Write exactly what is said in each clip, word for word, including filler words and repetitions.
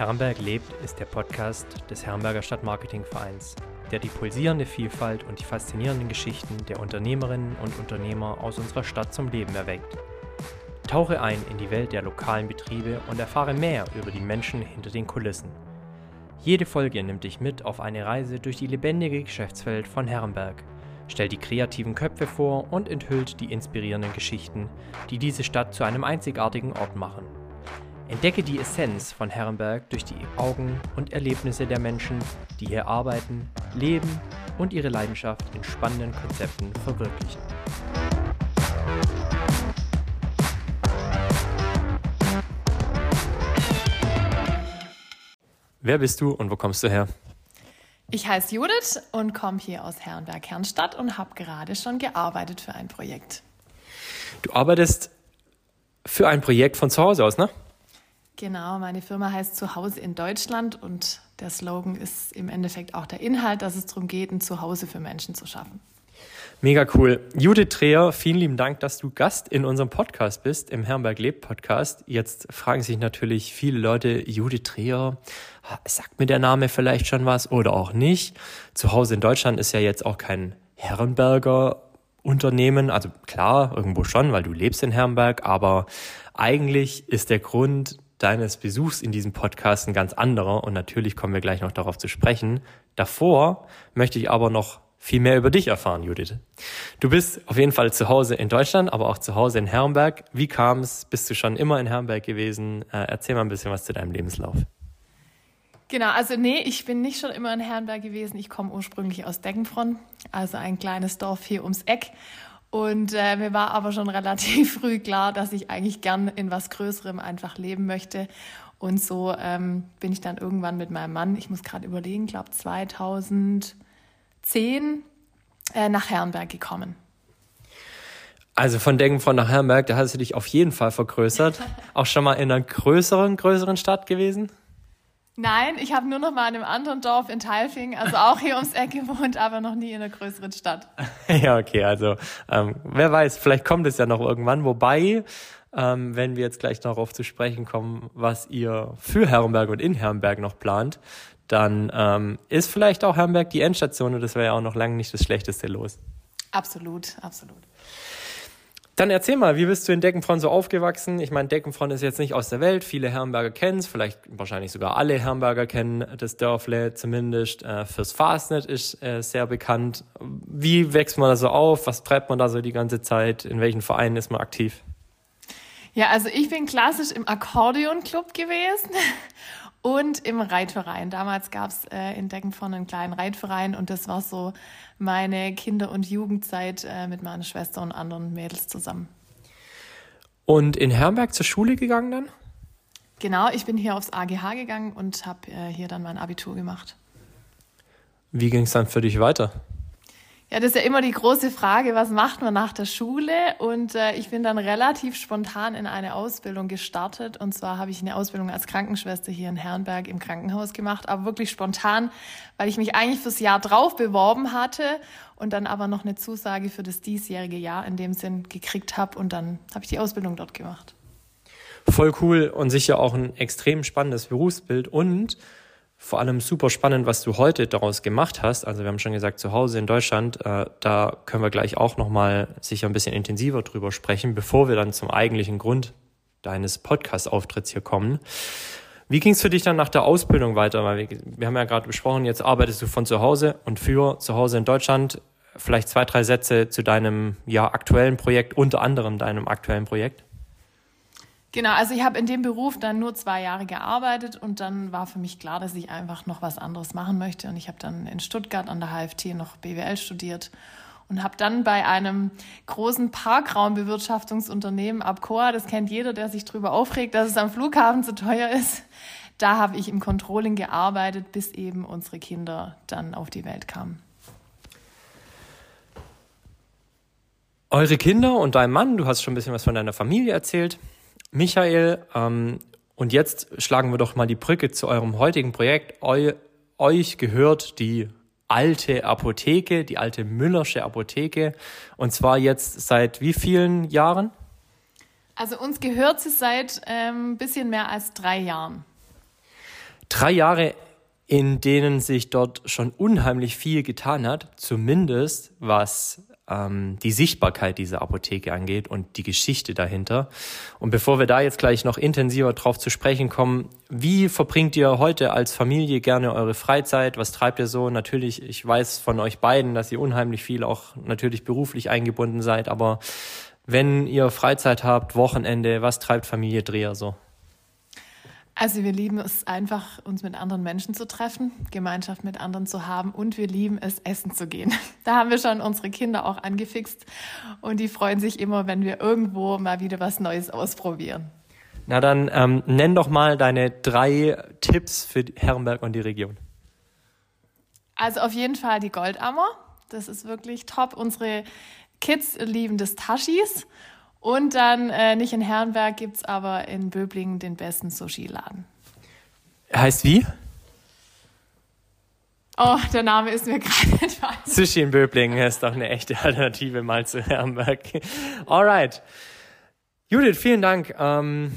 Herrenberg lebt ist der Podcast des Herrenberger Stadtmarketingvereins, der die pulsierende Vielfalt und die faszinierenden Geschichten der Unternehmerinnen und Unternehmer aus unserer Stadt zum Leben erweckt. Tauche ein in die Welt der lokalen Betriebe und erfahre mehr über die Menschen hinter den Kulissen. Jede Folge nimmt dich mit auf eine Reise durch die lebendige Geschäftswelt von Herrenberg, stellt die kreativen Köpfe vor und enthüllt die inspirierenden Geschichten, die diese Stadt zu einem einzigartigen Ort machen. Entdecke die Essenz von Herrenberg durch die Augen und Erlebnisse der Menschen, die hier arbeiten, leben und ihre Leidenschaft in spannenden Konzepten verwirklichen. Wer bist du und wo kommst du her? Ich heiße Judith und komme hier aus Herrenberg-Herrnstadt und habe gerade schon gearbeitet für ein Projekt. Du arbeitest für ein Projekt von zu Hause aus, ne? Genau, meine Firma heißt Zuhause in Deutschland und der Slogan ist im Endeffekt auch der Inhalt, dass es darum geht, ein Zuhause für Menschen zu schaffen. Mega cool. Judith Dreher, vielen lieben Dank, dass du Gast in unserem Podcast bist, im Herrenberg lebt Podcast. Jetzt fragen sich natürlich viele Leute, Judith Dreher, sagt mir der Name vielleicht schon was oder auch nicht? Zuhause in Deutschland ist ja jetzt auch kein Herrenberger Unternehmen, also klar, irgendwo schon, weil du lebst in Herrenberg, aber eigentlich ist der Grund deines Besuchs in diesem Podcast ein ganz anderer und natürlich kommen wir gleich noch darauf zu sprechen. Davor möchte ich aber noch viel mehr über dich erfahren, Judith. Du bist auf jeden Fall zu Hause in Deutschland, aber auch zu Hause in Herrenberg. Wie kam es? Bist du schon immer in Herrenberg gewesen? Äh, erzähl mal ein bisschen was zu deinem Lebenslauf. Genau, also nee, ich bin nicht schon immer in Herrenberg gewesen. Ich komme ursprünglich aus Deggenfronn, also ein kleines Dorf hier ums Eck. Und äh, mir war aber schon relativ früh klar, dass ich eigentlich gern in was Größerem einfach leben möchte. Und so ähm, bin ich dann irgendwann mit meinem Mann, ich muss gerade überlegen, glaube zweitausendzehn äh, nach Herrenberg gekommen. Also von Deggenfronn nach Herrenberg, da hast du dich auf jeden Fall vergrößert. Auch schon mal in einer größeren, größeren Stadt gewesen? Nein, ich habe nur noch mal in einem anderen Dorf in Tailfingen, also auch hier ums Eck gewohnt, aber noch nie in einer größeren Stadt. Ja, okay, also ähm, wer weiß, vielleicht kommt es ja noch irgendwann. Wobei, ähm, wenn wir jetzt gleich darauf zu sprechen kommen, was ihr für Herrenberg und in Herrenberg noch plant, dann ähm, ist vielleicht auch Herrenberg die Endstation und das wäre ja auch noch lange nicht das schlechteste Los. Absolut, absolut. Dann erzähl mal, wie bist du in Deggenfronn so aufgewachsen? Ich meine, Deggenfronn ist jetzt nicht aus der Welt. Viele Herrenberger kennen es, vielleicht wahrscheinlich sogar alle Herrenberger kennen das Dörfle zumindest. Äh, fürs Fastnet ist äh, sehr bekannt. Wie wächst man da so auf? Was treibt man da so die ganze Zeit? In welchen Vereinen ist man aktiv? Ja, also ich bin klassisch im Akkordeonclub gewesen und im Reitverein. Damals gab es äh, in Deggenfronn einen kleinen Reitverein und das war so meine Kinder- und Jugendzeit äh, mit meiner Schwester und anderen Mädels zusammen. Und in Herrenberg zur Schule gegangen dann? Genau, ich bin hier aufs A G H gegangen und habe äh, hier dann mein Abitur gemacht. Wie ging es dann für dich weiter? Ja, das ist ja immer die große Frage, was macht man nach der Schule? Und äh, ich bin dann relativ spontan in eine Ausbildung gestartet. Und zwar habe ich eine Ausbildung als Krankenschwester hier in Herrenberg im Krankenhaus gemacht. Aber wirklich spontan, weil ich mich eigentlich fürs Jahr drauf beworben hatte und dann aber noch eine Zusage für das diesjährige Jahr in dem Sinn gekriegt habe. Und dann habe ich die Ausbildung dort gemacht. Voll cool und sicher auch ein extrem spannendes Berufsbild und vor allem super spannend, was du heute daraus gemacht hast. Also wir haben schon gesagt, zu Hause in Deutschland, äh, da können wir gleich auch nochmal sicher ein bisschen intensiver drüber sprechen, bevor wir dann zum eigentlichen Grund deines Podcast-Auftritts hier kommen. Wie ging es für dich dann nach der Ausbildung weiter? Weil wir, wir haben ja gerade besprochen, jetzt arbeitest du von zu Hause und für zu Hause in Deutschland. Vielleicht zwei, drei Sätze zu deinem ja, aktuellen Projekt, unter anderem deinem aktuellen Projekt. Genau, also ich habe in dem Beruf dann nur zwei Jahre gearbeitet und dann war für mich klar, dass ich einfach noch was anderes machen möchte. Und ich habe dann in Stuttgart an der H F T noch B W L studiert und habe dann bei einem großen Parkraumbewirtschaftungsunternehmen, Abcoa, das kennt jeder, der sich darüber aufregt, dass es am Flughafen zu teuer ist, da habe ich im Controlling gearbeitet, bis eben unsere Kinder dann auf die Welt kamen. Eure Kinder und dein Mann, du hast schon ein bisschen was von deiner Familie erzählt. Michael, ähm, und jetzt schlagen wir doch mal die Brücke zu eurem heutigen Projekt. Eu, euch gehört die alte Apotheke, die alte Müllersche Apotheke. Und zwar jetzt seit wie vielen Jahren? Also uns gehört sie seit ein ähm, bisschen mehr als drei Jahren. Drei Jahre, in denen sich dort schon unheimlich viel getan hat, zumindest was ähm, die Sichtbarkeit dieser Apotheke angeht und die Geschichte dahinter. Und bevor wir da jetzt gleich noch intensiver drauf zu sprechen kommen, wie verbringt ihr heute als Familie gerne eure Freizeit? Was treibt ihr so? Natürlich, ich weiß von euch beiden, dass ihr unheimlich viel auch natürlich beruflich eingebunden seid, aber wenn ihr Freizeit habt, Wochenende, was treibt Familie Dreher so? Also wir lieben es einfach, uns mit anderen Menschen zu treffen, Gemeinschaft mit anderen zu haben und wir lieben es, essen zu gehen. Da haben wir schon unsere Kinder auch angefixt und die freuen sich immer, wenn wir irgendwo mal wieder was Neues ausprobieren. Na dann ähm, nenn doch mal deine drei Tipps für Herrenberg und die Region. Also auf jeden Fall die Goldammer, das ist wirklich top. Unsere Kids lieben das Taschis. Und dann, äh, nicht in Herrenberg, gibt es aber in Böblingen den besten Sushi-Laden. Heißt wie? Oh, der Name ist mir gerade entfallen. Sushi in Böblingen ist doch eine echte Alternative mal zu Herrenberg. Alright. Judith, vielen Dank. Ähm,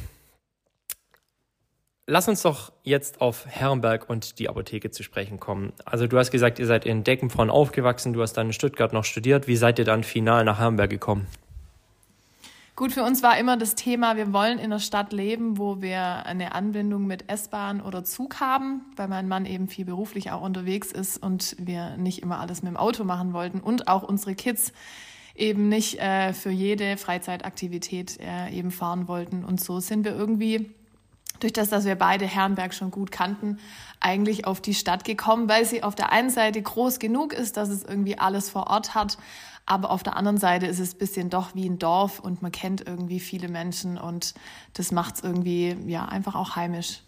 lass uns doch jetzt auf Herrenberg und die Apotheke zu sprechen kommen. Also du hast gesagt, ihr seid in Deckenbronn aufgewachsen, du hast dann in Stuttgart noch studiert. Wie seid ihr dann final nach Herrenberg gekommen? Gut, für uns war immer das Thema, wir wollen in einer Stadt leben, wo wir eine Anbindung mit S-Bahn oder Zug haben, weil mein Mann eben viel beruflich auch unterwegs ist und wir nicht immer alles mit dem Auto machen wollten und auch unsere Kids eben nicht äh, für jede Freizeitaktivität äh, eben fahren wollten. Und so sind wir irgendwie, durch das, dass wir beide Herrenberg schon gut kannten, eigentlich auf die Stadt gekommen, weil sie auf der einen Seite groß genug ist, dass es irgendwie alles vor Ort hat, aber auf der anderen Seite ist es ein bisschen doch wie ein Dorf und man kennt irgendwie viele Menschen und das macht es irgendwie ja einfach auch heimisch.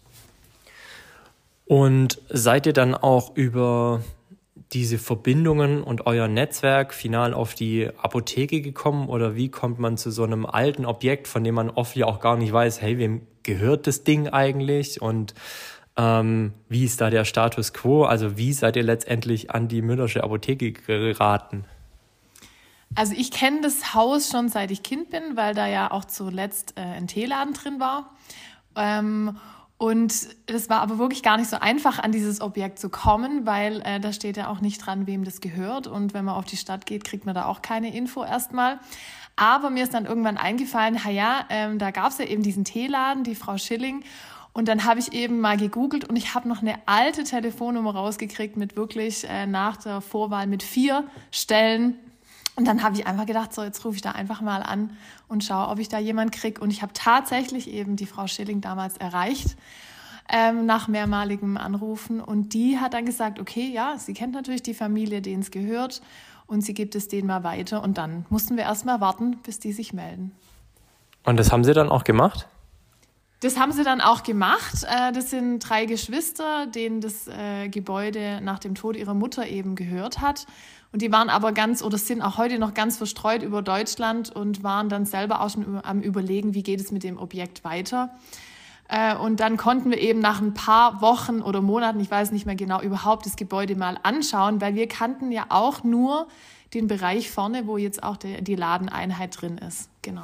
Und seid ihr dann auch über diese Verbindungen und euer Netzwerk final auf die Apotheke gekommen oder wie kommt man zu so einem alten Objekt, von dem man oft ja auch gar nicht weiß, hey, wem gehört das Ding eigentlich und ähm, wie ist da der Status quo? Also wie seid ihr letztendlich an die Müllersche Apotheke geraten? Also ich kenne das Haus schon seit ich Kind bin, weil da ja auch zuletzt äh, ein Teeladen drin war. Ähm, und es war aber wirklich gar nicht so einfach, an dieses Objekt zu kommen, weil äh, da steht ja auch nicht dran, wem das gehört. Und wenn man auf die Stadt geht, kriegt man da auch keine Info erstmal. Aber mir ist dann irgendwann eingefallen, na ja, ähm, da gab es ja eben diesen Teeladen, die Frau Schilling. Und dann habe ich eben mal gegoogelt und ich habe noch eine alte Telefonnummer rausgekriegt mit wirklich äh, nach der Vorwahl mit vier Stellen. Und dann habe ich einfach gedacht, so jetzt rufe ich da einfach mal an und schaue, ob ich da jemanden kriege. Und ich habe tatsächlich eben die Frau Schilling damals erreicht, ähm, nach mehrmaligem Anrufen. Und die hat dann gesagt, okay, ja, sie kennt natürlich die Familie, denen es gehört. Und sie gibt es denen mal weiter. Und dann mussten wir erst mal warten, bis die sich melden. Und das haben sie dann auch gemacht? Das haben sie dann auch gemacht. Das sind drei Geschwister, denen das Gebäude nach dem Tod ihrer Mutter eben gehört hat. Und die waren aber ganz, oder sind auch heute noch ganz verstreut über Deutschland und waren dann selber auch schon am Überlegen, wie geht es mit dem Objekt weiter. Und dann konnten wir eben nach ein paar Wochen oder Monaten, ich weiß nicht mehr genau, überhaupt das Gebäude mal anschauen, weil wir kannten ja auch nur den Bereich vorne, wo jetzt auch die, die Ladeneinheit drin ist. Genau.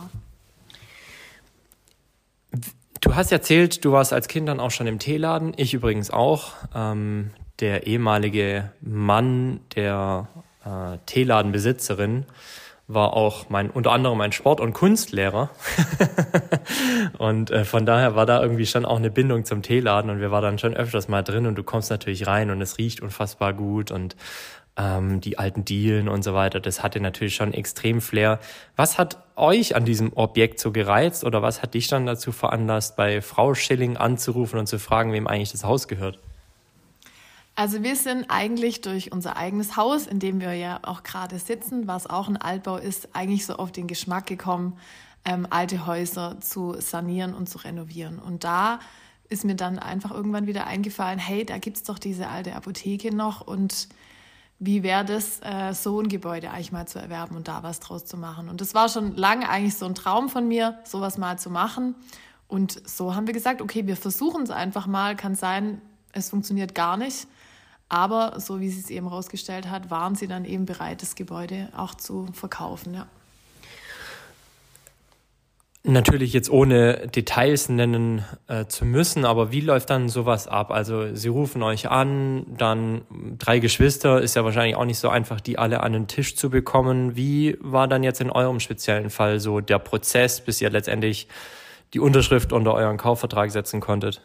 Du hast erzählt, du warst als Kind dann auch schon im Teeladen, ich übrigens auch. Ähm, der ehemalige Mann der äh, Teeladenbesitzerin war auch mein unter anderem mein Sport- und Kunstlehrer. Und äh, von daher war da irgendwie schon auch eine Bindung zum Teeladen und wir waren dann schon öfters mal drin und du kommst natürlich rein und es riecht unfassbar gut und ähm, die alten Dielen und so weiter, das hatte natürlich schon extrem Flair. Was hat euch an diesem Objekt so gereizt oder was hat dich dann dazu veranlasst, bei Frau Schilling anzurufen und zu fragen, wem eigentlich das Haus gehört? Also wir sind eigentlich durch unser eigenes Haus, in dem wir ja auch gerade sitzen, was auch ein Altbau ist, eigentlich so auf den Geschmack gekommen, ähm, alte Häuser zu sanieren und zu renovieren. Und da ist mir dann einfach irgendwann wieder eingefallen, hey, da gibt's doch diese alte Apotheke noch und wie wäre das, äh, so ein Gebäude eigentlich mal zu erwerben und da was draus zu machen. Und das war schon lange eigentlich so ein Traum von mir, sowas mal zu machen. Und so haben wir gesagt, okay, wir versuchen es einfach mal, kann sein, es funktioniert gar nicht. Aber so wie sie es eben rausgestellt hat, waren sie dann eben bereit, das Gebäude auch zu verkaufen. Ja. Natürlich jetzt ohne Details nennen äh, zu müssen, aber wie läuft dann sowas ab? Also Sie rufen euch an, dann drei Geschwister, ist ja wahrscheinlich auch nicht so einfach, die alle an den Tisch zu bekommen. Wie war dann jetzt in eurem speziellen Fall so der Prozess, bis ihr letztendlich die Unterschrift unter euren Kaufvertrag setzen konntet?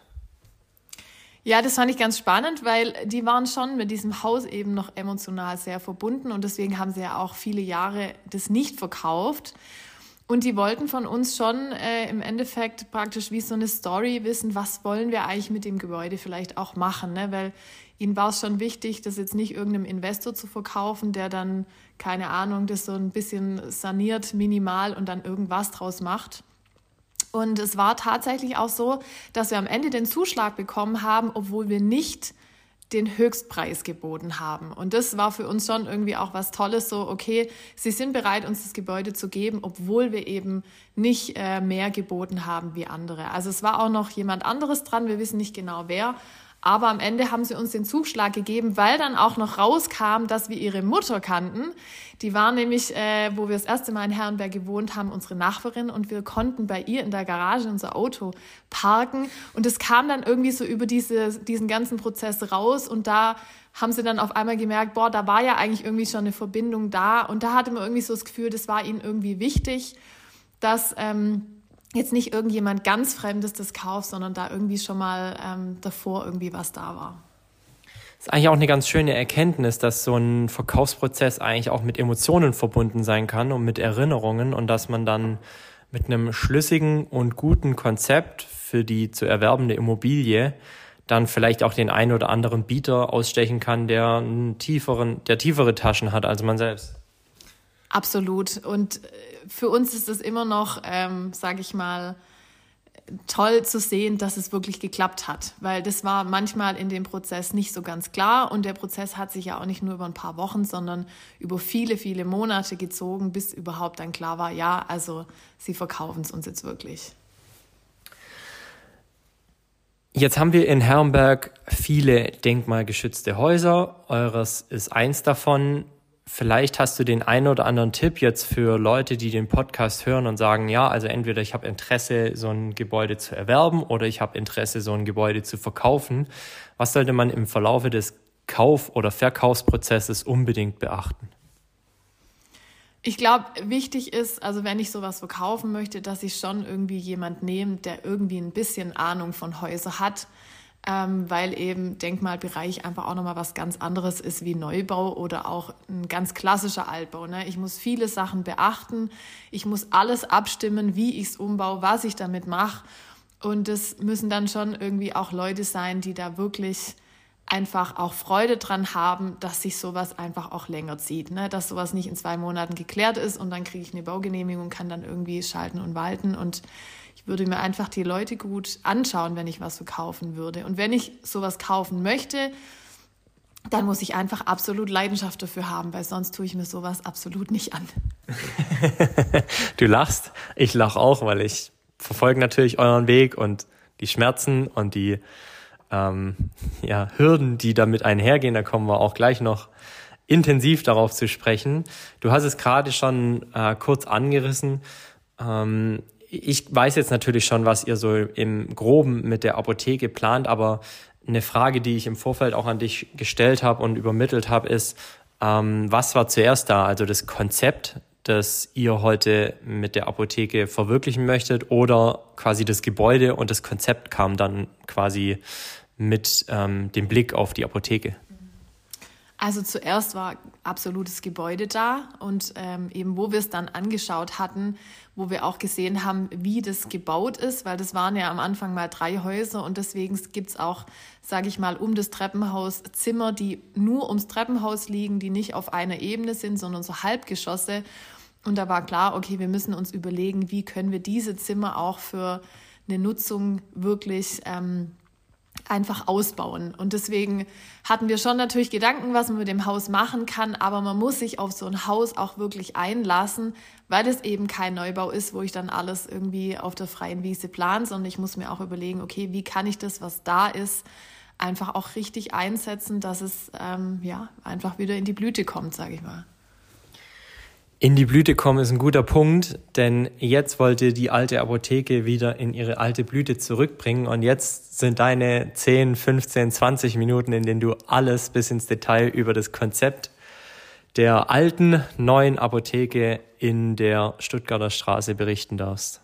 Ja, das fand ich ganz spannend, weil die waren schon mit diesem Haus eben noch emotional sehr verbunden und deswegen haben sie ja auch viele Jahre das nicht verkauft. Und die wollten von uns schon äh, im Endeffekt praktisch wie so eine Story wissen, was wollen wir eigentlich mit dem Gebäude vielleicht auch machen, ne? Weil ihnen war es schon wichtig, das jetzt nicht irgendeinem Investor zu verkaufen, der dann, keine Ahnung, das so ein bisschen saniert, minimal und dann irgendwas draus macht. Und es war tatsächlich auch so, dass wir am Ende den Zuschlag bekommen haben, obwohl wir nicht den Höchstpreis geboten haben. Und das war für uns schon irgendwie auch was Tolles, so okay, sie sind bereit, uns das Gebäude zu geben, obwohl wir eben nicht äh, mehr geboten haben wie andere. Also es war auch noch jemand anderes dran, wir wissen nicht genau wer, aber am Ende haben sie uns den Zuschlag gegeben, weil dann auch noch rauskam, dass wir ihre Mutter kannten. Die war nämlich, äh, wo wir das erste Mal in Herrenberg gewohnt haben, unsere Nachbarin und wir konnten bei ihr in der Garage unser Auto parken und es kam dann irgendwie so über diese, diesen ganzen Prozess raus und da haben sie dann auf einmal gemerkt, boah, da war ja eigentlich irgendwie schon eine Verbindung da und da hatte man irgendwie so das Gefühl, das war ihnen irgendwie wichtig, dass ähm, jetzt nicht irgendjemand ganz Fremdes das kauft, sondern da irgendwie schon mal ähm, davor irgendwie was da war. Das ist eigentlich auch eine ganz schöne Erkenntnis, dass so ein Verkaufsprozess eigentlich auch mit Emotionen verbunden sein kann und mit Erinnerungen und dass man dann mit einem schlüssigen und guten Konzept für die zu erwerbende Immobilie dann vielleicht auch den einen oder anderen Bieter ausstechen kann, der einen tieferen, der tiefere Taschen hat als man selbst. Absolut. Und für uns ist es immer noch, ähm, sage ich mal, toll zu sehen, dass es wirklich geklappt hat. Weil das war manchmal in dem Prozess nicht so ganz klar. Und der Prozess hat sich ja auch nicht nur über ein paar Wochen, sondern über viele, viele Monate gezogen, bis überhaupt dann klar war, ja, also sie verkaufen es uns jetzt wirklich. Jetzt haben wir in Herrenberg viele denkmalgeschützte Häuser. Eures ist eins davon. Vielleicht hast du den einen oder anderen Tipp jetzt für Leute, die den Podcast hören und sagen, ja, also entweder ich habe Interesse, so ein Gebäude zu erwerben oder ich habe Interesse, so ein Gebäude zu verkaufen. Was sollte man im Verlaufe des Kauf- oder Verkaufsprozesses unbedingt beachten? Ich glaube, wichtig ist, also wenn ich sowas verkaufen möchte, dass ich schon irgendwie jemand nehme, der irgendwie ein bisschen Ahnung von Häusern hat, ähm, weil eben Denkmalbereich einfach auch nochmal was ganz anderes ist wie Neubau oder auch ein ganz klassischer Altbau. Ne? Ich muss viele Sachen beachten, ich muss alles abstimmen, wie ich es umbaue, was ich damit mache und das müssen dann schon irgendwie auch Leute sein, die da wirklich einfach auch Freude dran haben, dass sich sowas einfach auch länger zieht, ne? Dass sowas nicht in zwei Monaten geklärt ist und dann kriege ich eine Baugenehmigung und kann dann irgendwie schalten und walten und ich würde mir einfach die Leute gut anschauen, wenn ich was so kaufen würde. Und wenn ich sowas kaufen möchte, dann muss ich einfach absolut Leidenschaft dafür haben, weil sonst tue ich mir sowas absolut nicht an. Du lachst, ich lache auch, weil ich verfolge natürlich euren Weg und die Schmerzen und die ähm, ja, Hürden, die damit einhergehen. Da kommen wir auch gleich noch intensiv darauf zu sprechen. Du hast es gerade schon äh, kurz angerissen. Ähm, Ich weiß jetzt natürlich schon, was ihr so im Groben mit der Apotheke plant, aber eine Frage, die ich im Vorfeld auch an dich gestellt habe und übermittelt habe, ist, ähm, was war zuerst da? Also das Konzept, das ihr heute mit der Apotheke verwirklichen möchtet oder quasi das Gebäude und das Konzept kam dann quasi mit ähm, dem Blick auf die Apotheke? Also zuerst war absolutes Gebäude da und ähm, eben wo wir es dann angeschaut hatten, wo wir auch gesehen haben, wie das gebaut ist, weil das waren ja am Anfang mal drei Häuser und deswegen gibt's auch, sage ich mal, um das Treppenhaus Zimmer, die nur ums Treppenhaus liegen, die nicht auf einer Ebene sind, sondern so Halbgeschosse. Und da war klar, okay, wir müssen uns überlegen, wie können wir diese Zimmer auch für eine Nutzung wirklich ähm, einfach ausbauen. Und deswegen hatten wir schon natürlich Gedanken, was man mit dem Haus machen kann, aber man muss sich auf so ein Haus auch wirklich einlassen, weil es eben kein Neubau ist, wo ich dann alles irgendwie auf der freien Wiese plane, sondern ich muss mir auch überlegen, okay, wie kann ich das, was da ist, einfach auch richtig einsetzen, dass es ähm, ja einfach wieder in die Blüte kommt, sage ich mal. In die Blüte kommen ist ein guter Punkt, denn jetzt wollte die alte Apotheke wieder in ihre alte Blüte zurückbringen und jetzt sind deine zehn, fünfzehn, zwanzig Minuten, in denen du alles bis ins Detail über das Konzept der alten, neuen Apotheke in der Stuttgarter Straße berichten darfst.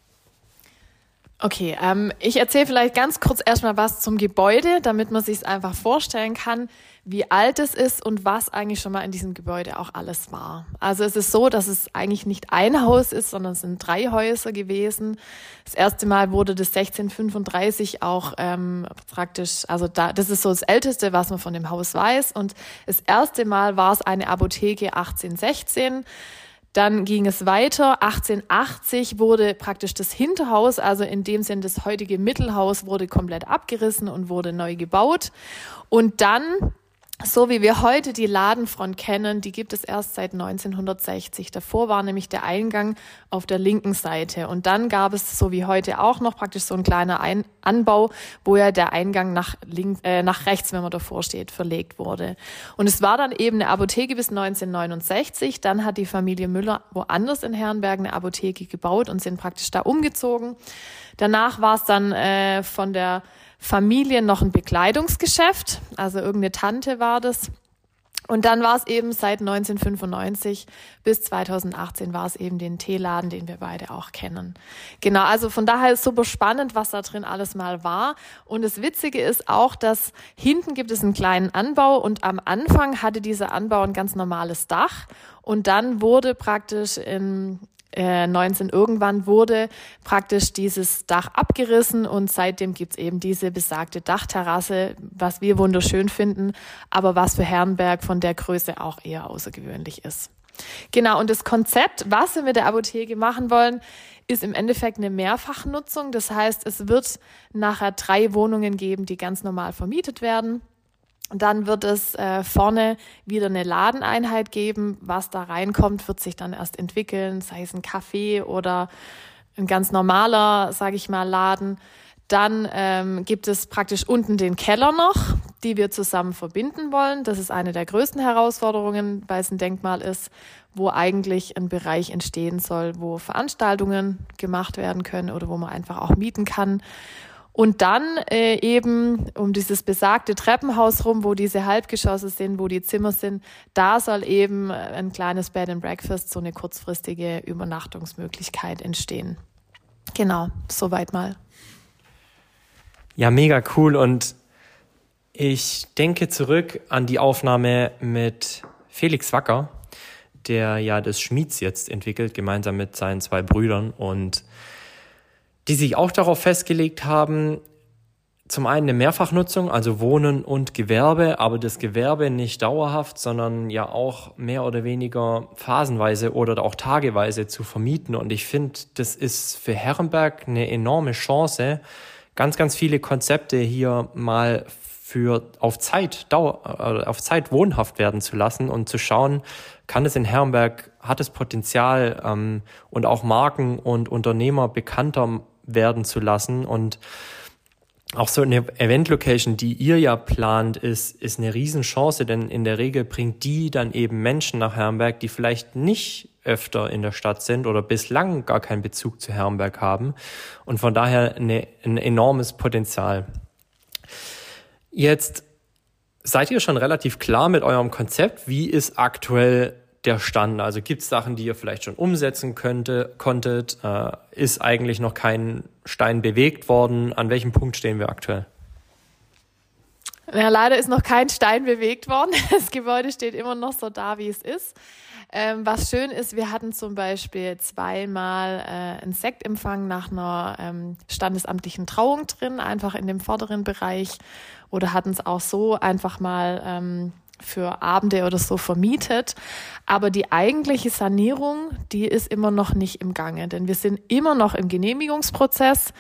Okay, ähm, ich erzähle vielleicht ganz kurz erstmal was zum Gebäude, damit man sich es einfach vorstellen kann, wie alt es ist und was eigentlich schon mal in diesem Gebäude auch alles war. Also es ist so, dass es eigentlich nicht ein Haus ist, sondern es sind drei Häuser gewesen. Das erste Mal wurde das sechzehnhundertfünfunddreißig auch ähm, praktisch, also da, das ist so das Älteste, was man von dem Haus weiß. Und das erste Mal war es eine Apotheke achtzehnhundertsechzehn. Dann ging es weiter. achtzehnhundertachtzig wurde praktisch das Hinterhaus, also in dem Sinn das heutige Mittelhaus, wurde komplett abgerissen und wurde neu gebaut. Und dann, so wie wir heute die Ladenfront kennen, die gibt es erst seit neunzehnhundertsechzig. Davor war nämlich der Eingang auf der linken Seite. Und dann gab es, so wie heute auch noch, praktisch so ein kleiner Ein- Anbau, wo ja der Eingang nach links, äh, nach rechts, wenn man davor steht, verlegt wurde. Und es war dann eben eine Apotheke bis neunzehnhundertneunundsechzig. Dann hat die Familie Müller woanders in Herrenberg eine Apotheke gebaut und sind praktisch da umgezogen. Danach war es dann äh, von der Familie noch ein Bekleidungsgeschäft, also irgendeine Tante war das. Und dann war es eben seit neunzehnhundertfünfundneunzig bis zweitausendachtzehn war es eben den Teeladen, den wir beide auch kennen. Genau, also von daher ist super spannend, was da drin alles mal war. Und das Witzige ist auch, dass hinten gibt es einen kleinen Anbau und am Anfang hatte dieser Anbau ein ganz normales Dach. Und dann wurde praktisch in Äh, neunzehn irgendwann wurde praktisch dieses Dach abgerissen und seitdem gibt's eben diese besagte Dachterrasse, was wir wunderschön finden, aber was für Herrenberg von der Größe auch eher außergewöhnlich ist. Genau, und das Konzept, was wir mit der Apotheke machen wollen, ist im Endeffekt eine Mehrfachnutzung. Das heißt, es wird nachher drei Wohnungen geben, die ganz normal vermietet werden. Dann wird es äh, vorne wieder eine Ladeneinheit geben. Was da reinkommt, wird sich dann erst entwickeln, sei es ein Café oder ein ganz normaler, sage ich mal, Laden. Dann ähm, gibt es praktisch unten den Keller noch, die wir zusammen verbinden wollen. Das ist eine der größten Herausforderungen, weil es ein Denkmal ist, wo eigentlich ein Bereich entstehen soll, wo Veranstaltungen gemacht werden können oder wo man einfach auch mieten kann. Und dann äh, eben um dieses besagte Treppenhaus rum, wo diese Halbgeschosse sind, wo die Zimmer sind, da soll eben ein kleines Bed and Breakfast, so eine kurzfristige Übernachtungsmöglichkeit entstehen. Genau, soweit mal. Ja, mega cool. Und ich denke zurück an die Aufnahme mit Felix Wacker, der ja das Schmieds jetzt entwickelt, gemeinsam mit seinen zwei Brüdern und die sich auch darauf festgelegt haben, zum einen eine Mehrfachnutzung, also Wohnen und Gewerbe, aber das Gewerbe nicht dauerhaft, sondern ja auch mehr oder weniger phasenweise oder auch tageweise zu vermieten. Und ich finde, das ist für Herrenberg eine enorme Chance, ganz, ganz viele Konzepte hier mal für auf Zeit Dauer, auf Zeit wohnhaft werden zu lassen und zu schauen, kann es in Herrenberg, hat es Potenzial ähm, und auch Marken und Unternehmer bekannter werden zu lassen. Und auch so eine Event-Location, die ihr ja plant, ist, ist eine Riesenchance, denn in der Regel bringt die dann eben Menschen nach Herrenberg, die vielleicht nicht öfter in der Stadt sind oder bislang gar keinen Bezug zu Herrenberg haben. Und von daher eine, ein enormes Potenzial. Jetzt seid ihr schon relativ klar mit eurem Konzept. Wie ist aktuell der Stand? Also gibt es Sachen, die ihr vielleicht schon umsetzen könnte, konntet? Äh, ist eigentlich noch kein Stein bewegt worden? An welchem Punkt stehen wir aktuell? Ja, leider ist noch kein Stein bewegt worden. Das Gebäude steht immer noch so da, wie es ist. Ähm, was schön ist, wir hatten zum Beispiel zweimal äh, einen Sektempfang nach einer ähm, standesamtlichen Trauung drin, einfach in dem vorderen Bereich, oder hatten es auch so einfach mal ähm, für Abende oder so vermietet. Aber die eigentliche Sanierung, die ist immer noch nicht im Gange, denn wir sind immer noch im Genehmigungsprozess.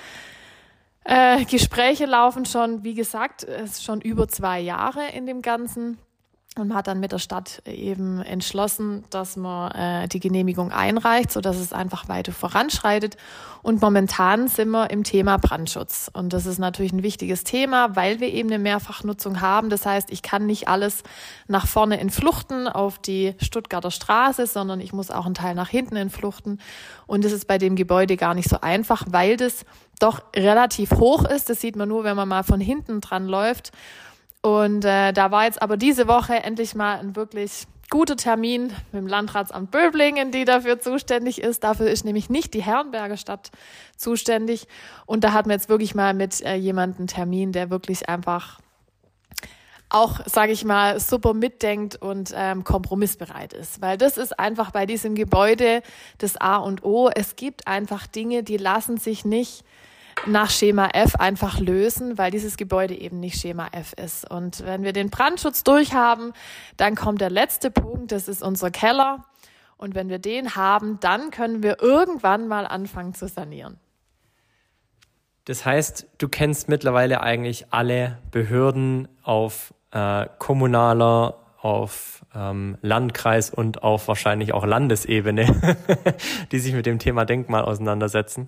Äh, Gespräche laufen schon, wie gesagt, es ist schon über zwei Jahre in dem Ganzen. und man hat dann mit der Stadt eben entschlossen, dass man äh, die Genehmigung einreicht, sodass es einfach weiter voranschreitet. Und momentan sind wir im Thema Brandschutz. Und das ist natürlich ein wichtiges Thema, weil wir eben eine Mehrfachnutzung haben. Das heißt, ich kann nicht alles nach vorne entfluchten auf die Stuttgarter Straße, sondern ich muss auch einen Teil nach hinten entfluchten. Und das ist bei dem Gebäude gar nicht so einfach, weil das doch relativ hoch ist. Das sieht man nur, wenn man mal von hinten dran läuft. Und äh, da war jetzt aber diese Woche endlich mal ein wirklich guter Termin mit dem Landratsamt Böblingen, die dafür zuständig ist. Dafür ist nämlich nicht die Herrenberger Stadt zuständig. Und da hatten wir jetzt wirklich mal mit äh, jemandem einen Termin, der wirklich einfach auch, sage ich mal, super mitdenkt und ähm, kompromissbereit ist. Weil das ist einfach bei diesem Gebäude das A und O. Es gibt einfach Dinge, die lassen sich nicht nach Schema F einfach lösen, weil dieses Gebäude eben nicht Schema F ist. Und wenn wir den Brandschutz durchhaben, dann kommt der letzte Punkt, das ist unser Keller. Und wenn wir den haben, dann können wir irgendwann mal anfangen zu sanieren. Das heißt, du kennst mittlerweile eigentlich alle Behörden auf äh, kommunaler, auf ähm, Landkreis und auf wahrscheinlich auch Landesebene, die sich mit dem Thema Denkmal auseinandersetzen.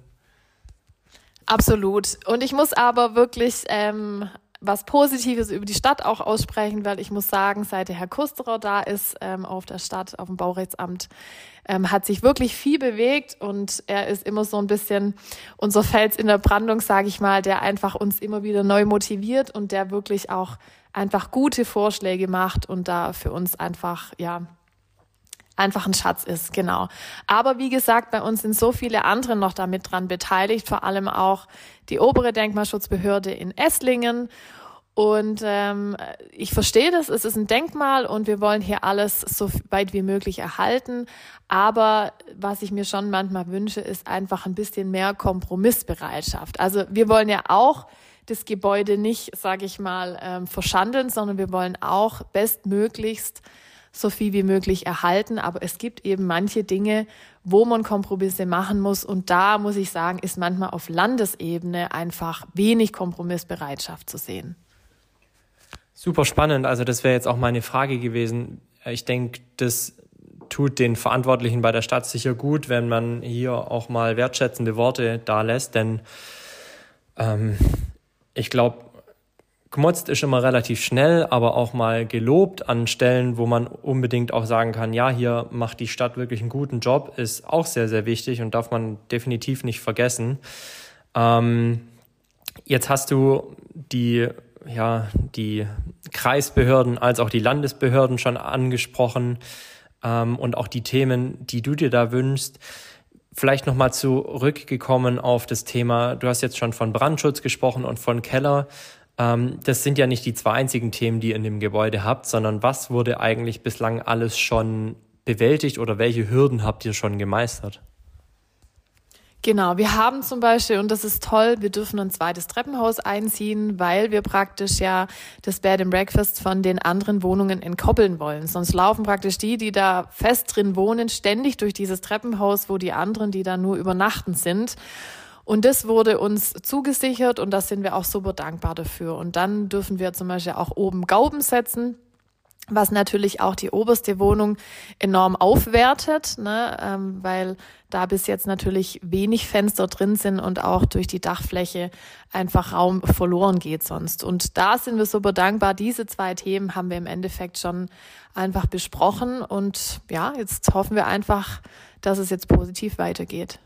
Absolut. Und ich muss aber wirklich ähm, was Positives über die Stadt auch aussprechen, weil ich muss sagen, seit der Herr Kusterer da ist ähm, auf der Stadt, auf dem Baurechtsamt, ähm, hat sich wirklich viel bewegt und er ist immer so ein bisschen unser Fels in der Brandung, sage ich mal, der einfach uns immer wieder neu motiviert und der wirklich auch einfach gute Vorschläge macht und da für uns einfach, ja, einfach ein Schatz ist, genau. Aber wie gesagt, bei uns sind so viele andere noch damit dran beteiligt, vor allem auch die obere Denkmalschutzbehörde in Esslingen. Und ähm, ich verstehe das, es ist ein Denkmal und wir wollen hier alles so weit wie möglich erhalten. Aber was ich mir schon manchmal wünsche, ist einfach ein bisschen mehr Kompromissbereitschaft. Also wir wollen ja auch das Gebäude nicht, sage ich mal, ähm, verschandeln, sondern wir wollen auch bestmöglichst so viel wie möglich erhalten. Aber es gibt eben manche Dinge, wo man Kompromisse machen muss. Und da, muss ich sagen, ist manchmal auf Landesebene einfach wenig Kompromissbereitschaft zu sehen. Super spannend. Also das wäre jetzt auch meine Frage gewesen. Ich denke, das tut den Verantwortlichen bei der Stadt sicher gut, wenn man hier auch mal wertschätzende Worte da lässt. Denn ähm, ich glaube, gemotzt ist immer relativ schnell, aber auch mal gelobt an Stellen, wo man unbedingt auch sagen kann, ja, hier macht die Stadt wirklich einen guten Job, ist auch sehr, sehr wichtig und darf man definitiv nicht vergessen. Ähm, jetzt hast du die, ja, die Kreisbehörden als auch die Landesbehörden schon angesprochen ähm, und auch die Themen, die du dir da wünschst. Vielleicht nochmal zurückgekommen auf das Thema, du hast jetzt schon von Brandschutz gesprochen und von Keller. Das sind ja nicht die zwei einzigen Themen, die ihr in dem Gebäude habt, sondern was wurde eigentlich bislang alles schon bewältigt oder welche Hürden habt ihr schon gemeistert? Genau, wir haben zum Beispiel, und das ist toll, wir dürfen ein zweites Treppenhaus einziehen, weil wir praktisch ja das Bed and Breakfast von den anderen Wohnungen entkoppeln wollen. Sonst laufen praktisch die, die da fest drin wohnen, ständig durch dieses Treppenhaus, wo die anderen, die da nur übernachten sind. Und das wurde uns zugesichert und da sind wir auch super dankbar dafür. Und dann dürfen wir zum Beispiel auch oben Gauben setzen, was natürlich auch die oberste Wohnung enorm aufwertet, ne, ähm, weil da bis jetzt natürlich wenig Fenster drin sind und auch durch die Dachfläche einfach Raum verloren geht sonst. Und da sind wir super dankbar. Diese zwei Themen haben wir im Endeffekt schon einfach besprochen und ja, jetzt hoffen wir einfach, dass es jetzt positiv weitergeht.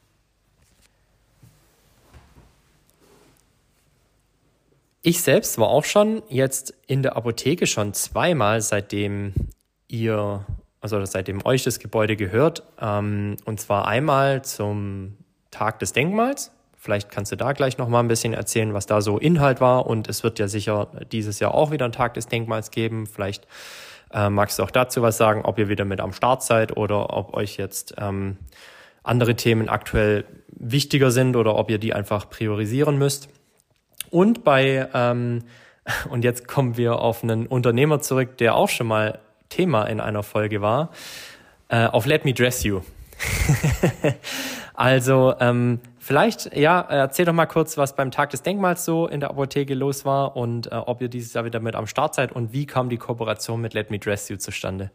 Ich selbst war auch schon jetzt in der Apotheke schon zweimal, seitdem ihr, also seitdem euch das Gebäude gehört. Ähm, und zwar einmal zum Tag des Denkmals. Vielleicht kannst du da gleich noch mal ein bisschen erzählen, was da so Inhalt war. Und es wird ja sicher dieses Jahr auch wieder einen Tag des Denkmals geben. Vielleicht äh, magst du auch dazu was sagen, ob ihr wieder mit am Start seid oder ob euch jetzt ähm, andere Themen aktuell wichtiger sind oder ob ihr die einfach priorisieren müsst. Und bei, ähm, und jetzt kommen wir auf einen Unternehmer zurück, der auch schon mal Thema in einer Folge war, äh, auf Let Me Dress You. Also ähm, Vielleicht, ja, erzähl doch mal kurz, was beim Tag des Denkmals so in der Apotheke los war und äh, ob ihr dieses Jahr wieder mit am Start seid und wie kam die Kooperation mit Let Me Dress You zustande?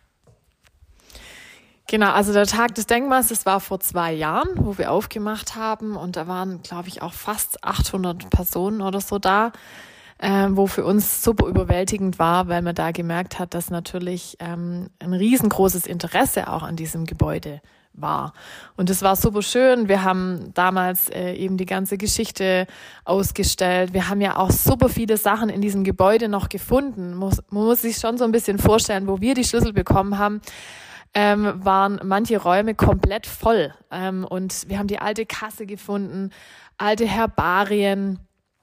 Genau, also der Tag des Denkmals, das war vor zwei Jahren, wo wir aufgemacht haben und da waren, glaube ich, auch fast achthundert Personen oder so da, äh, wo für uns super überwältigend war, weil man da gemerkt hat, dass natürlich ähm, ein riesengroßes Interesse auch an diesem Gebäude war. Und es war super schön. Wir haben damals äh, eben die ganze Geschichte ausgestellt. Wir haben ja auch super viele Sachen in diesem Gebäude noch gefunden. Muss, man muss sich schon so ein bisschen vorstellen, wo wir die Schlüssel bekommen haben, ähm, waren manche Räume komplett voll. Ähm, und wir haben die alte Kasse gefunden, alte Herbarien,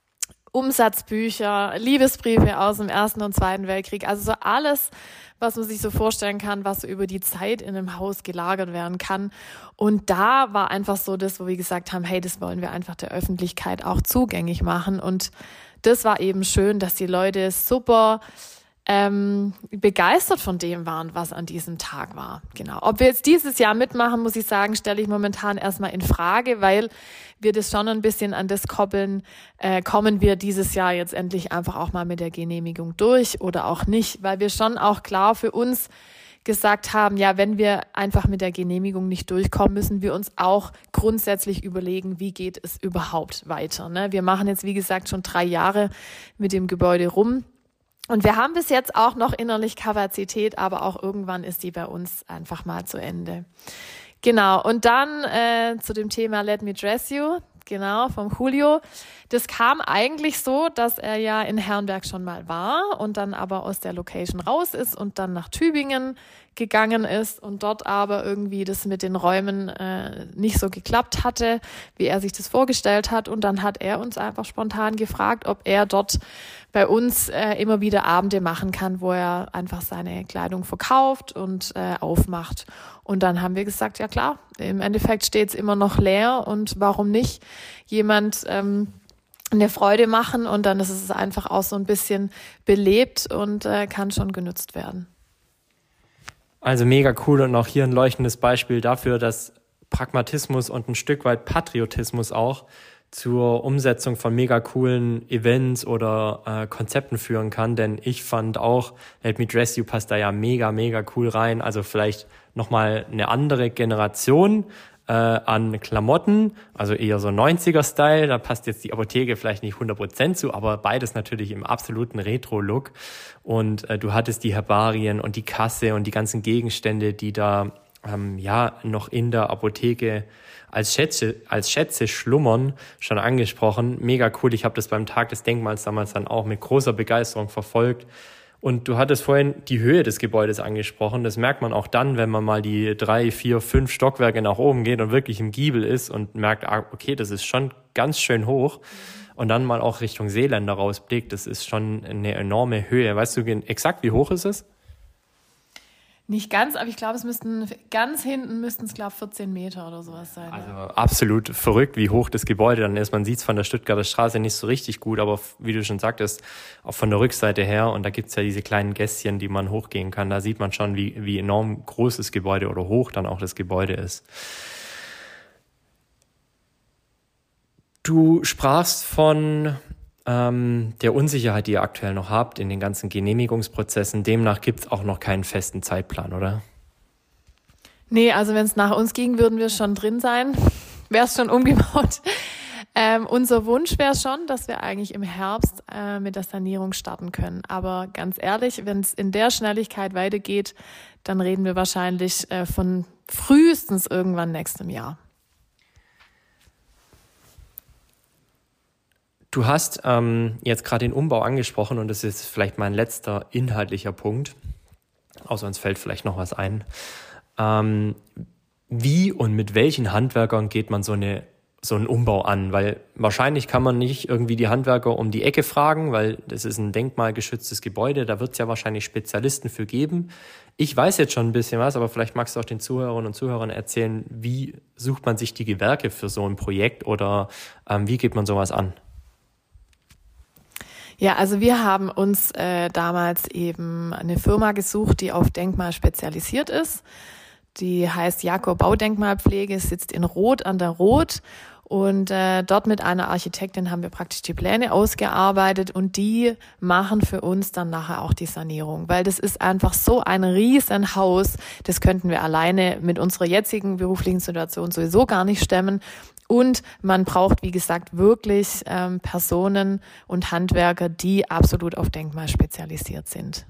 Umsatzbücher, Liebesbriefe aus dem Ersten und Zweiten Weltkrieg. Also so alles, was man sich so vorstellen kann, was so über die Zeit in einem Haus gelagert werden kann. Und da war einfach so das, wo wir gesagt haben, hey, das wollen wir einfach der Öffentlichkeit auch zugänglich machen. Und das war eben schön, dass die Leute super ähm, begeistert von dem waren, was an diesem Tag war. Genau. Ob wir jetzt dieses Jahr mitmachen, muss ich sagen, stelle ich momentan erstmal in Frage, weil wir das schon ein bisschen an das koppeln, äh, kommen wir dieses Jahr jetzt endlich einfach auch mal mit der Genehmigung durch oder auch nicht, weil wir schon auch klar für uns gesagt haben, ja, wenn wir einfach mit der Genehmigung nicht durchkommen, müssen wir uns auch grundsätzlich überlegen, wie geht es überhaupt weiter. Ne? Wir machen jetzt, wie gesagt, schon drei Jahre mit dem Gebäude rum. Und wir haben bis jetzt auch noch innerlich Kapazität, aber auch irgendwann ist die bei uns einfach mal zu Ende. Genau, und dann äh, zu dem Thema Let Me Dress You, genau, vom Julio. Das kam eigentlich so, dass er ja in Herrenberg schon mal war und dann aber aus der Location raus ist und dann nach Tübingen gegangen ist und dort aber irgendwie das mit den Räumen äh, nicht so geklappt hatte, wie er sich das vorgestellt hat. Und dann hat er uns einfach spontan gefragt, ob er dort bei uns äh, immer wieder Abende machen kann, wo er einfach seine Kleidung verkauft und äh, aufmacht. Und dann haben wir gesagt, ja klar, im Endeffekt steht es immer noch leer und warum nicht jemand ähm, eine Freude machen und dann ist es einfach auch so ein bisschen belebt und äh, kann schon genutzt werden. Also mega cool und auch hier ein leuchtendes Beispiel dafür, dass Pragmatismus und ein Stück weit Patriotismus auch zur Umsetzung von mega coolen Events oder äh, Konzepten führen kann, denn ich fand auch, Let Me Dress You passt da ja mega, mega cool rein, also vielleicht nochmal eine andere Generation äh, an Klamotten, also eher so neunziger-Style, da passt jetzt die Apotheke vielleicht nicht hundert Prozent zu, aber beides natürlich im absoluten Retro-Look und äh, du hattest die Herbarien und die Kasse und die ganzen Gegenstände, die da ähm, ja noch in der Apotheke als Schätze, als Schätze schlummern, schon angesprochen. Mega cool, ich habe das beim Tag des Denkmals damals dann auch mit großer Begeisterung verfolgt. Und du hattest vorhin die Höhe des Gebäudes angesprochen. Das merkt man auch dann, wenn man mal die drei, vier, fünf Stockwerke nach oben geht und wirklich im Giebel ist und merkt, okay, das ist schon ganz schön hoch. Und dann mal auch Richtung Seeländer rausblickt, das ist schon eine enorme Höhe. Weißt du exakt, wie hoch ist es? Nicht ganz, aber ich glaube, es müssten ganz hinten müssten es, glaube ich, vierzehn Meter oder sowas sein. Also ja. Absolut verrückt, wie hoch das Gebäude dann ist. Man sieht es von der Stuttgarter Straße nicht so richtig gut, aber wie du schon sagtest, auch von der Rückseite her. Und da gibt's ja diese kleinen Gässchen, die man hochgehen kann. Da sieht man schon, wie, wie enorm groß das Gebäude oder hoch dann auch das Gebäude ist. Du sprachst von ähm, der Unsicherheit, die ihr aktuell noch habt in den ganzen Genehmigungsprozessen. Demnach gibt's auch noch keinen festen Zeitplan, oder? Nee, also wenn es nach uns ging, würden wir schon drin sein. Wäre es schon umgebaut. Ähm, unser Wunsch wäre schon, dass wir eigentlich im Herbst äh, mit der Sanierung starten können. Aber ganz ehrlich, wenn es in der Schnelligkeit weitergeht, dann reden wir wahrscheinlich äh, von frühestens irgendwann nächstem Jahr. Du hast ähm, jetzt gerade den Umbau angesprochen und das ist vielleicht mein letzter inhaltlicher Punkt, außer uns fällt vielleicht noch was ein. Ähm, wie und mit welchen Handwerkern geht man so eine so einen Umbau an? Weil wahrscheinlich kann man nicht irgendwie die Handwerker um die Ecke fragen, weil das ist ein denkmalgeschütztes Gebäude, da wird es ja wahrscheinlich Spezialisten für geben. Ich weiß jetzt schon ein bisschen was, aber vielleicht magst du auch den Zuhörerinnen und Zuhörern erzählen, wie sucht man sich die Gewerke für so ein Projekt oder ähm, wie geht man sowas an? Ja, also wir haben uns äh, damals eben eine Firma gesucht, die auf Denkmal spezialisiert ist. Die heißt Jakob Baudenkmalpflege, sitzt in Roth an der Roth Und äh, dort mit einer Architektin haben wir praktisch die Pläne ausgearbeitet und die machen für uns dann nachher auch die Sanierung. Weil das ist einfach so ein Riesenhaus, das könnten wir alleine mit unserer jetzigen beruflichen Situation sowieso gar nicht stemmen. Und man braucht, wie gesagt, wirklich ähm, Personen und Handwerker, die absolut auf Denkmal spezialisiert sind.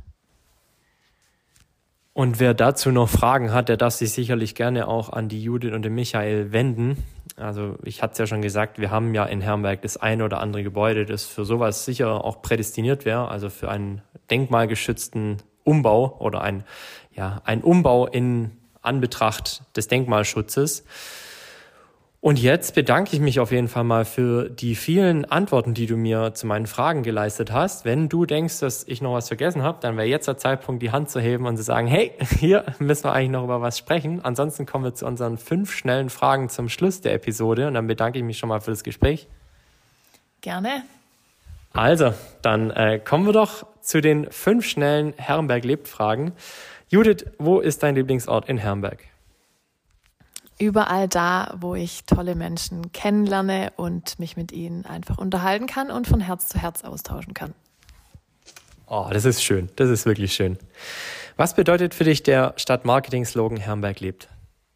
Und wer dazu noch Fragen hat, der darf sich sicherlich gerne auch an die Judith und den Michael wenden. Also ich hatte es ja schon gesagt, wir haben ja in Herrenberg das eine oder andere Gebäude, das für sowas sicher auch prädestiniert wäre, also für einen denkmalgeschützten Umbau oder ein, ja, ein Umbau in Anbetracht des Denkmalschutzes. Und jetzt bedanke ich mich auf jeden Fall mal für die vielen Antworten, die du mir zu meinen Fragen geleistet hast. Wenn du denkst, dass ich noch was vergessen habe, dann wäre jetzt der Zeitpunkt, die Hand zu heben und zu sagen, hey, hier müssen wir eigentlich noch über was sprechen. Ansonsten kommen wir zu unseren fünf schnellen Fragen zum Schluss der Episode und dann bedanke ich mich schon mal für das Gespräch. Gerne. Also, dann äh, kommen wir doch zu den fünf schnellen Herrenberg-Lebt-Fragen. Judith, wo ist dein Lieblingsort in Herrenberg? Überall da, wo ich tolle Menschen kennenlerne und mich mit ihnen einfach unterhalten kann und von Herz zu Herz austauschen kann. Oh, das ist schön. Das ist wirklich schön. Was bedeutet für dich der Stadtmarketing-Slogan Herrenberg lebt?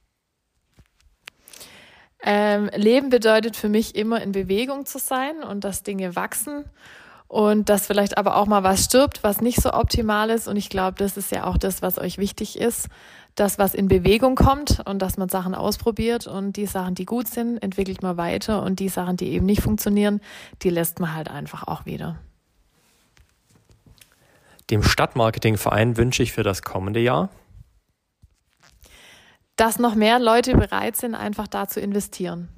Ähm, Leben bedeutet für mich immer in Bewegung zu sein und dass Dinge wachsen und dass vielleicht aber auch mal was stirbt, was nicht so optimal ist. Und ich glaube, das ist ja auch das, was euch wichtig ist, dass was in Bewegung kommt und dass man Sachen ausprobiert und die Sachen, die gut sind, entwickelt man weiter und die Sachen, die eben nicht funktionieren, die lässt man halt einfach auch wieder. Dem Stadtmarketingverein wünsche ich für das kommende Jahr, dass noch mehr Leute bereit sind, einfach da zu investieren.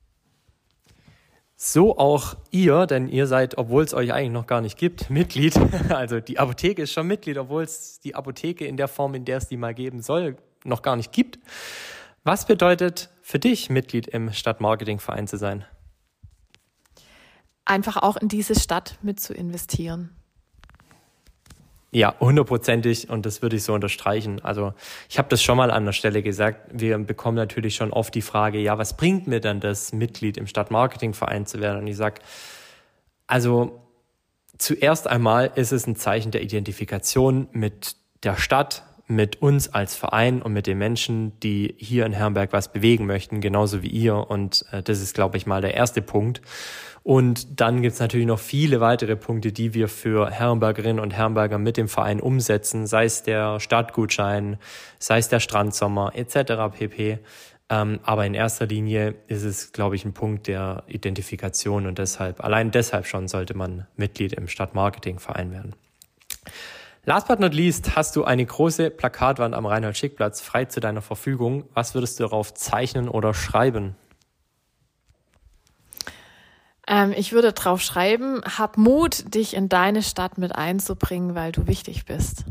So auch ihr, denn ihr seid, obwohl es euch eigentlich noch gar nicht gibt, Mitglied. Also die Apotheke ist schon Mitglied, obwohl es die Apotheke in der Form, in der es die mal geben soll, noch gar nicht gibt. Was bedeutet für dich, Mitglied im Stadtmarketingverein zu sein? Einfach auch in diese Stadt mit zu investieren. Ja, hundertprozentig und das würde ich so unterstreichen. Also ich habe das schon mal an der Stelle gesagt, wir bekommen natürlich schon oft die Frage, ja, was bringt mir denn das, Mitglied im Stadtmarketingverein zu werden? Und ich sage, also zuerst einmal ist es ein Zeichen der Identifikation mit der Stadt, mit uns als Verein und mit den Menschen, die hier in Herrenberg was bewegen möchten, genauso wie ihr. Und äh, das ist, glaube ich, mal der erste Punkt. Und dann gibt es natürlich noch viele weitere Punkte, die wir für Herrenbergerinnen und Herrenberger mit dem Verein umsetzen, sei es der Stadtgutschein, sei es der Strandsommer et cetera pp. Ähm, aber in erster Linie ist es, glaube ich, ein Punkt der Identifikation und deshalb, allein deshalb schon sollte man Mitglied im Stadtmarketingverein werden. Last but not least hast du eine große Plakatwand am Reinhold-Schick-Platz frei zu deiner Verfügung. Was würdest du darauf zeichnen oder schreiben? Ähm, ich würde drauf schreiben, hab Mut, dich in deine Stadt mit einzubringen, weil du wichtig bist.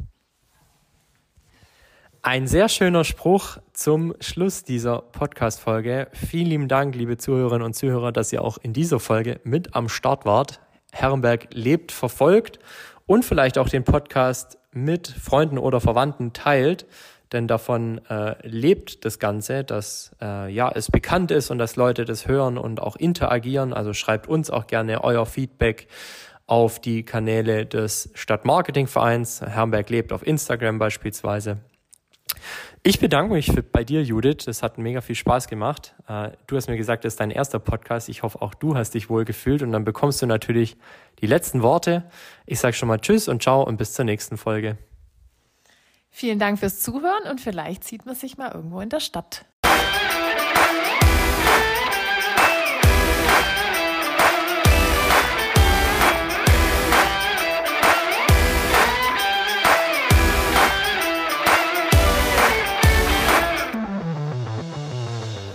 Ein sehr schöner Spruch zum Schluss dieser Podcast-Folge. Vielen lieben Dank, liebe Zuhörerinnen und Zuhörer, dass ihr auch in dieser Folge mit am Start wart. Herrenberg lebt, verfolgt und vielleicht auch den Podcast mit Freunden oder Verwandten teilt, denn davon äh, lebt das Ganze, dass äh, ja es bekannt ist und dass Leute das hören und auch interagieren. Also schreibt uns auch gerne euer Feedback auf die Kanäle des Stadtmarketingvereins. Herrenberg lebt auf Instagram beispielsweise. Ich bedanke mich für, bei dir, Judith. Das hat mega viel Spaß gemacht. Äh, du hast mir gesagt, das ist dein erster Podcast. Ich hoffe, auch du hast dich wohl gefühlt. Und dann bekommst du natürlich die letzten Worte. Ich sage schon mal Tschüss und Ciao und bis zur nächsten Folge. Vielen Dank fürs Zuhören und vielleicht sieht man sich mal irgendwo in der Stadt.